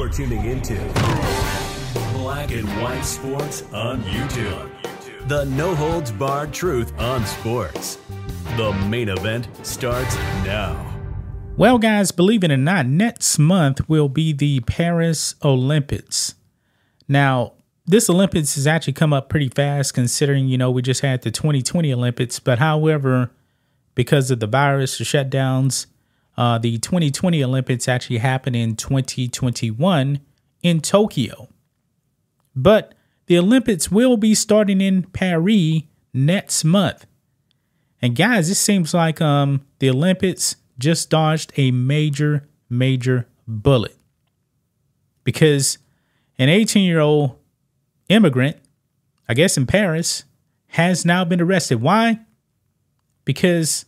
You're tuning into Black and White Sports on YouTube. The no-holds-barred truth on sports. The main event starts now. Well, guys, believe it or not, next month will be the Paris Olympics. Now, this Olympics has actually come up pretty fast considering, we just had the 2020 Olympics. But however, because of the virus, the shutdowns, the 2020 Olympics actually happened in 2021 in Tokyo. But the Olympics will be starting in Paris next month. And guys, it seems like the Olympics just dodged a major bullet. Because an 18-year-old immigrant, I guess in Paris, has now been arrested. Why? Because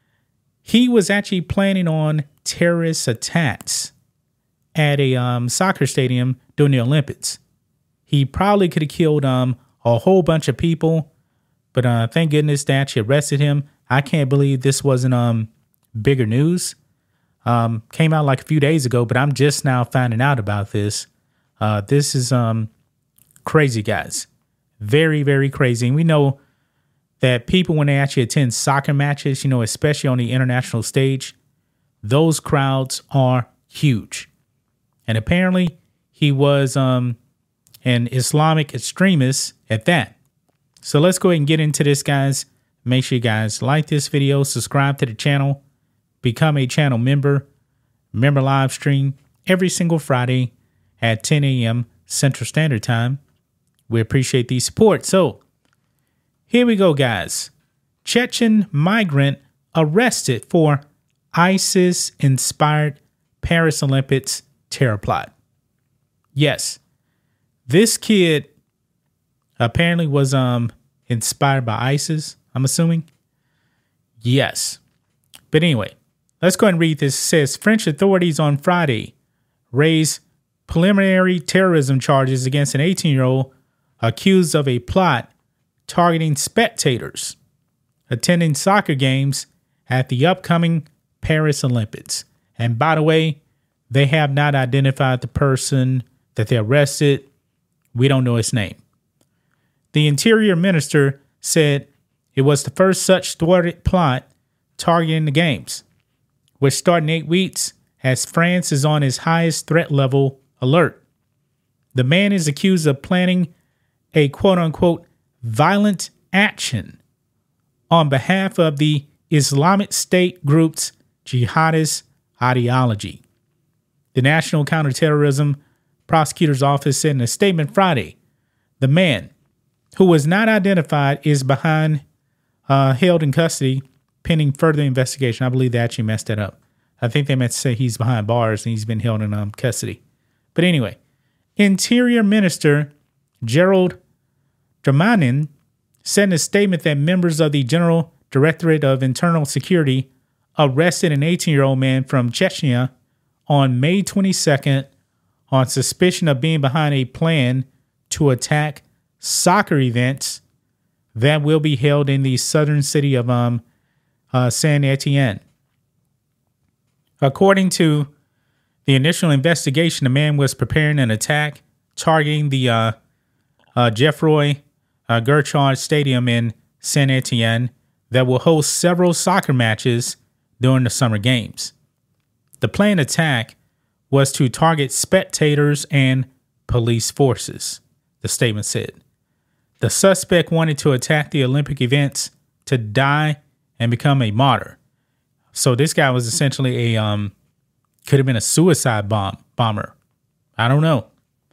he was actually planning on terrorist attacks at a soccer stadium during the Olympics. He probably could have killed a whole bunch of people, but thank goodness they actually arrested him. I can't believe this wasn't bigger news. Came out like a few days ago, but I'm just now finding out about this. This is crazy, guys. Very crazy. And we know that people, when they actually attend soccer matches, especially on the international stage, those crowds are huge. And apparently he was an Islamic extremist at that. So let's go ahead and get into this, guys. Make sure you guys like this video, subscribe to the channel, become a channel member. Remember, live stream every single Friday at 10 a.m. Central Standard Time. We appreciate the support. So here we go, guys. Chechen migrant arrested for ISIS-inspired Paris Olympics terror plot. Yes, this kid apparently was inspired by ISIS, I'm assuming. Yes. But anyway, let's go ahead and read this. It says French authorities on Friday raised preliminary terrorism charges against an 18-year-old accused of a plot targeting spectators attending soccer games at the upcoming Paris Olympics. And by the way, they have not identified the person that they arrested. We don't know his name. The Interior Minister said it was the first such thwarted plot targeting the games, which start in 8 weeks as France is on its highest threat level alert. The man is accused of planning a quote-unquote violent action on behalf of the Islamic State group's jihadist ideology. The National Counterterrorism Prosecutor's Office said in a statement Friday, the man, who was not identified, is held in custody pending further investigation. I believe they actually messed that up. I think they meant to say he's behind bars and he's been held in custody. But anyway, Interior Minister Gerald Darmanin said in a statement that members of the General Directorate of Internal Security arrested an 18-year-old man from Chechnya on May 22nd on suspicion of being behind a plan to attack soccer events that will be held in the southern city of Saint Etienne. According to the initial investigation, the man was preparing an attack targeting the Geoffroy Guichard Stadium in Saint Etienne that will host several soccer matches during the summer games. The planned attack was to target spectators and police forces, the statement said. The suspect wanted to attack the Olympic events to die and become a martyr. So this guy was essentially could have been a suicide bomber. I don't know.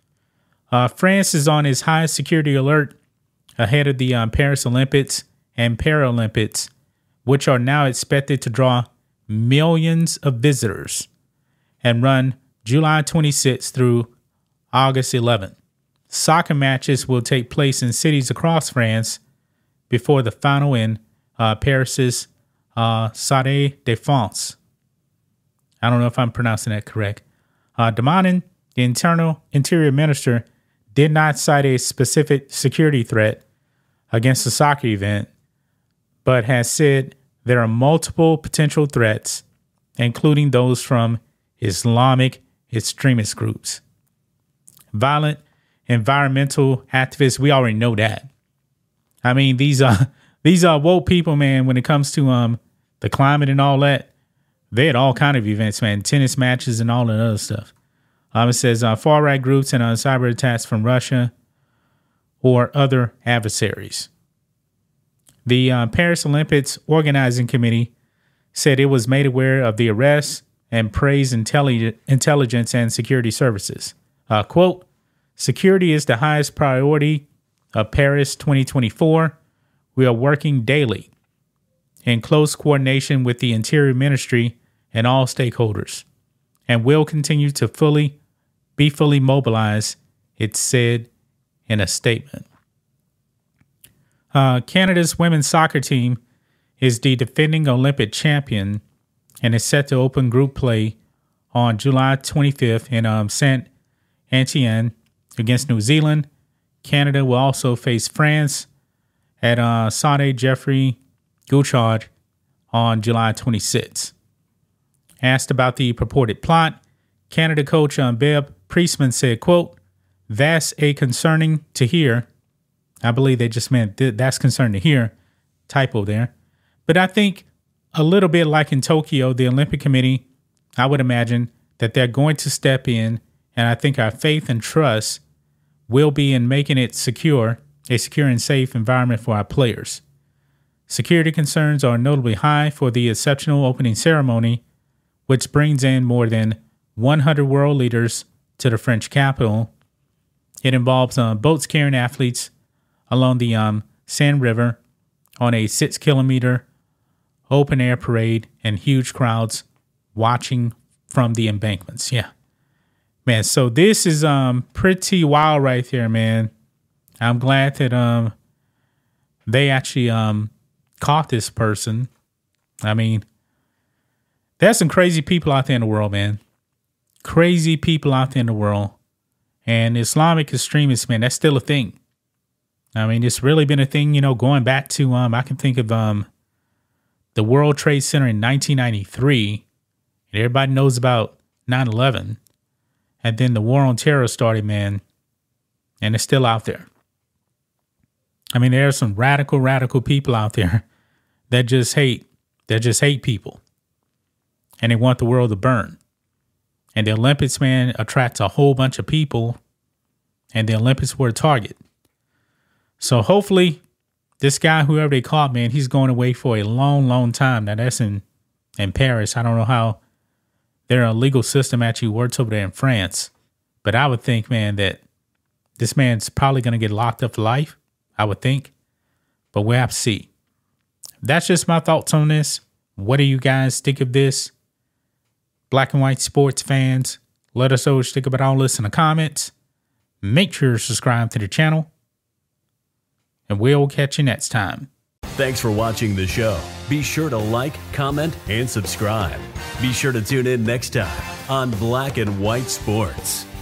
France is on its highest security alert ahead of the Paris Olympics and Paralympics, which are now expected to draw millions of visitors and run July 26th through August 11th. Soccer matches will take place in cities across France before the final in Paris's Stade de France. I don't know if I'm pronouncing that correct. Darmanin, the Interior Minister, did not cite a specific security threat against the soccer event, but has said there are multiple potential threats, including those from Islamic extremist groups. violent environmental activists. We already know that. I mean, these are woke people, man, when it comes to the climate and all that. They had all kind of events, man, tennis matches and all that other stuff. It says far-right groups and cyber attacks from Russia or other adversaries. The Paris Olympics Organizing Committee said it was made aware of the arrests and praised intelligence and security services. Quote, security is the highest priority of Paris 2024. We are working daily in close coordination with the Interior Ministry and all stakeholders, and will continue to be fully mobilized, it said in a statement. Canada's women's soccer team is the defending Olympic champion and is set to open group play on July 25th in Saint Etienne against New Zealand. Canada will also face France at Stade Geoffroy Guichard on July 26th. Asked about the purported plot, Canada coach Bev Priestman said, quote, that's a concerning to hear. I believe they just meant that's concerning to hear. Typo there. But I think a little bit like in Tokyo, the Olympic Committee, I would imagine that they're going to step in, and I think our faith and trust will be in making it a secure and safe environment for our players. Security concerns are notably high for the exceptional opening ceremony, which brings in more than 100 world leaders to the French capital. It involves boats carrying athletes along the Seine River on a 6-kilometer open-air parade and huge crowds watching from the embankments. Yeah. Man, so this is pretty wild right there, man. I'm glad that they actually caught this person. I mean, there's some crazy people out there in the world, man. Crazy people out there in the world. And Islamic extremists, man, that's still a thing. I mean, it's really been a thing, going back to, I can think of the World Trade Center in 1993. And everybody knows about 9/11. And then the war on terror started, man. And it's still out there. I mean, there are some radical people out there that just hate people. And they want the world to burn. And the Olympics, man, attracts a whole bunch of people. And the Olympics were a target. So hopefully this guy, whoever they caught, man, he's going away for a long time. Now that's in Paris. I don't know how their legal system actually works over there in France. But I would think, man, that this man's probably going to get locked up for life. I would think. But we'll have to see. That's just my thoughts on this. What do you guys think of this? Black and white sports fans, let us know what you think about all this in the comments. Make sure to subscribe to the channel. And we'll catch you next time. Thanks for watching the show. Be sure to like, comment, and subscribe. Be sure to tune in next time on Black and White Sports.